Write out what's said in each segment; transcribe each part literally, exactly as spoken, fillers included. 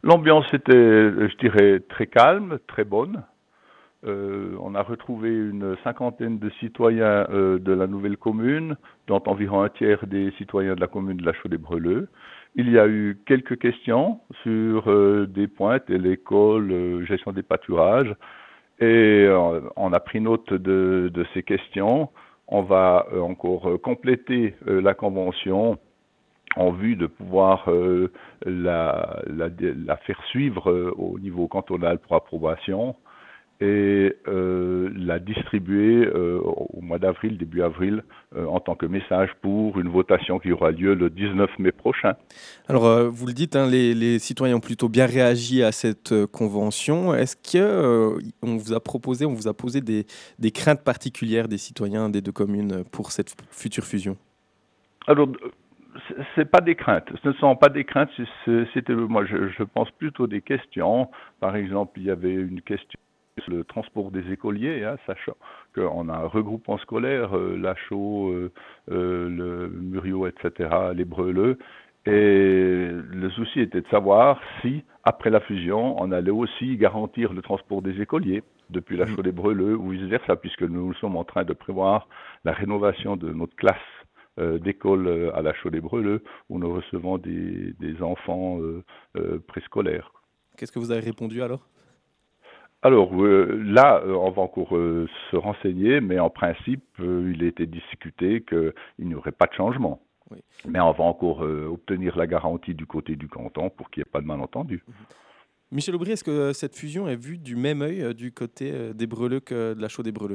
L'ambiance était, je dirais, très calme, très bonne. Euh, on a retrouvé une cinquantaine de citoyens euh, de la nouvelle commune, dont environ un tiers des citoyens de la commune de La Chaux-des-Breleux. Il y a eu quelques questions sur euh, des points telles l'école, euh, gestion des pâturages, et euh, on a pris note de, de ces questions. On va euh, encore euh, compléter euh, la convention en vue de pouvoir euh, la, la, la faire suivre euh, au niveau cantonal pour approbation et euh, la distribuer euh, au mois d'avril, début avril, euh, en tant que message pour une votation qui aura lieu le dix-neuf mai prochain. Alors, euh, vous le dites, hein, les, les citoyens ont plutôt bien réagi à cette euh, convention. Est-ce que euh, on vous a proposé, on vous a posé des, des craintes particulières des citoyens des deux communes pour cette future fusion? Alors, c'est pas des craintes. Ce ne sont pas des craintes. C'était, moi, je, je pense plutôt des questions. Par exemple, il y avait une question sur le transport des écoliers, hein, sachant qu'on a un regroupement scolaire, euh, Lachaud, euh, euh, le Muriot, et cetera, les Breleux. Et le souci était de savoir si, après la fusion, on allait aussi garantir le transport des écoliers depuis Mhm. Lachaud des Breleux ou vice-versa, puisque nous sommes en train de prévoir la rénovation de notre classe euh, d'école euh, à La Chaux-des-Breleux, où nous recevons des, des enfants euh, euh, préscolaires. Qu'est-ce que vous avez répondu alors? Alors euh, là, euh, on va encore euh, se renseigner, mais en principe, euh, il a été discuté qu'il n'y aurait pas de changement. Oui. Mais on va encore euh, obtenir la garantie du côté du canton pour qu'il n'y ait pas de malentendu. Mhm. Michel Aubry, est-ce que euh, cette fusion est vue du même œil euh, du côté euh, des Breleux que de la Chaux des Breleux?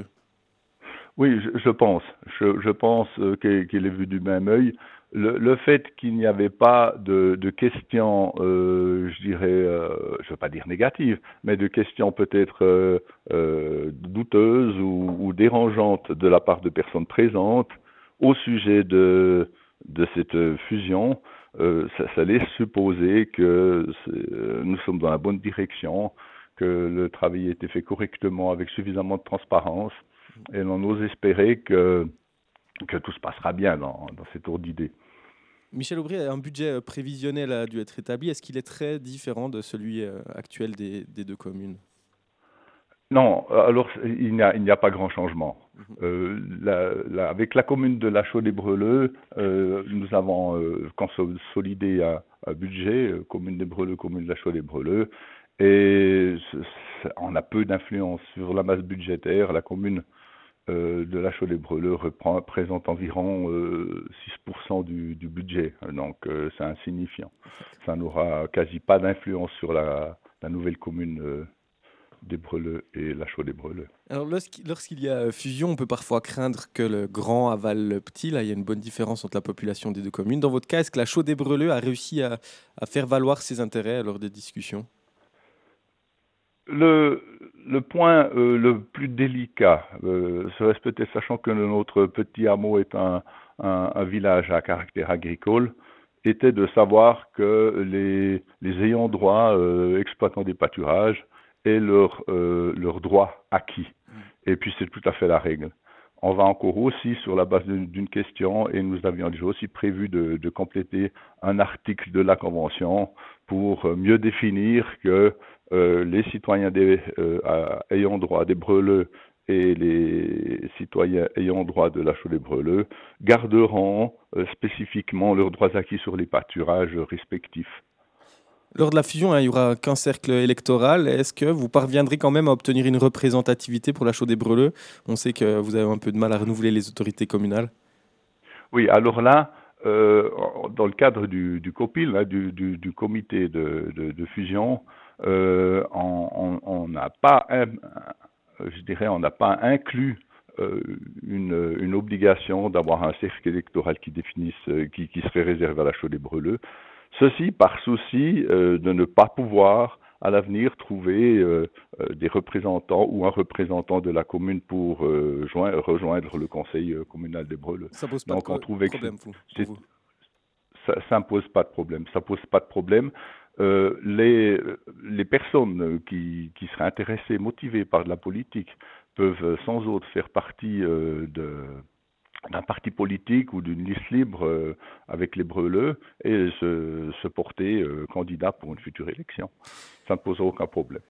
Oui, je, je pense. Je, je pense euh, qu'il qu'il est vu du même œil. Le, le fait qu'il n'y avait pas de, de questions, euh, je dirais, euh, je ne veux pas dire négatives, mais de questions peut-être euh, euh, douteuses ou, ou dérangeantes de la part de personnes présentes au sujet de, de cette fusion, euh, ça, ça laisse supposer que euh, nous sommes dans la bonne direction, que le travail a été fait correctement avec suffisamment de transparence et l'on ose espérer que, que tout se passera bien dans, dans cette tour d'idées. Michel Aubry, un budget euh, prévisionnel a dû être établi. Est-ce qu'il est très différent de celui euh, actuel des, des deux communes? Non, alors il n'y a, il n'y a pas grand changement. Mhm. Euh, la, la, avec la commune de La Chaux-des-Breleux, euh, nous avons euh, consolidé un, un budget, euh, commune des Breleux, commune de La Chaux-des-Breleux, et on a peu d'influence sur la masse budgétaire. La commune euh, de La Chaux-des-Breleux représente environ euh, six pour cent du, du budget, donc euh, c'est insignifiant. Ça n'aura quasi pas d'influence sur la, la nouvelle commune euh, des Breleux et La Chaux-des-Breleux. Alors, lorsqu'- lorsqu'il y a euh, fusion, on peut parfois craindre que le grand avale le petit. Là, il y a une bonne différence entre la population des deux communes. Dans votre cas, est-ce que la Chaux-des-Breleux a réussi à, à faire valoir ses intérêts lors des discussions? Le, le point euh, le plus délicat euh, serait peut-être, sachant que notre petit hameau est un, un, un village à caractère agricole, était de savoir que les, les ayants droit euh, exploitants des pâturages aient leurs euh, leur droits acquis. Mm. Et puis c'est tout à fait la règle. On va encore aussi sur la base d'une question, et nous avions déjà aussi prévu de, de compléter un article de la Convention pour mieux définir que euh, les citoyens des, euh, ayant droit des Breleux et les citoyens ayant droit de La Chaux-des-Breleux garderont euh, spécifiquement leurs droits acquis sur les pâturages respectifs. Lors de la fusion, hein, il n'y aura qu'un cercle électoral. Est-ce que vous parviendrez quand même à obtenir une représentativité pour la Chaux-des-Breleux? On sait que vous avez un peu de mal à renouveler les autorités communales. Oui, alors là, euh, dans le cadre du, du COPIL, hein, du, du, du comité de, de, de fusion, euh, on n'a pas, un, je dirais, on n'a pas inclus euh, une, une obligation d'avoir un cercle électoral qui définisse, euh, qui, qui serait réservé à la Chaux-des-Breleux. Ceci par souci euh, de ne pas pouvoir à l'avenir trouver euh, euh, des représentants ou un représentant de la commune pour euh, joindre, rejoindre le conseil euh, communal des Breleux. Ça pose pas de Donc on co- trouvait que problème vous, pour c'est, vous. ça, ça impose pas de problème. Ça pose pas de problème. Euh, les, les personnes qui, qui seraient intéressées, motivées par de la politique, peuvent sans autre faire partie euh, de d'un parti politique ou d'une liste libre euh, avec les Breuleux et se, se porter euh, candidat pour une future élection. Ça ne pose aucun problème.